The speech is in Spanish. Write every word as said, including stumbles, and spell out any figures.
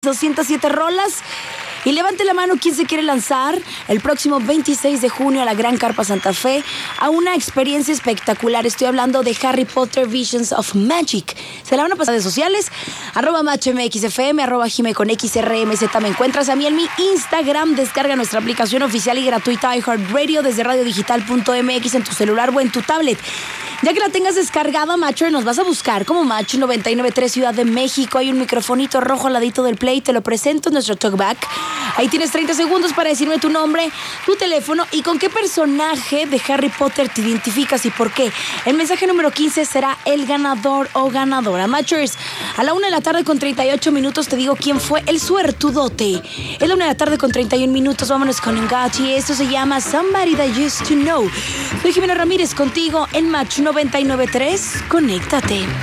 doscientas siete rolas. Y levante la mano quien se quiere lanzar el próximo veintiséis de junio a la Gran Carpa Santa Fe a una experiencia espectacular. Estoy hablando de Harry Potter Visions of Magic. Se la van a pasar en redes sociales, arroba matchmxfm, arroba jime con xrmz. Me encuentras a mí en mi Instagram. Descarga nuestra aplicación oficial y gratuita iHeartRadio desde radiodigital punto m x en tu celular o en tu tablet. Ya que la tengas descargada, Macho, nos vas a buscar como Macho noventa y nueve punto tres Ciudad de México. Hay un microfonito rojo al ladito del play. Te lo presento en nuestro talkback. Ahí tienes treinta segundos para decirme tu nombre, tu teléfono y con qué personaje de Harry Potter te identificas y por qué. El mensaje número quince será el ganador o ganadora. Matchers, a la una de la tarde con treinta y ocho minutos te digo quién fue el suertudote. Es la una de la tarde con treinta y un minutos. Vámonos con Ngati. Esto se llama Somebody That Used to Know. Soy Jimena Ramírez contigo en Match noventa y nueve punto tres. Conéctate.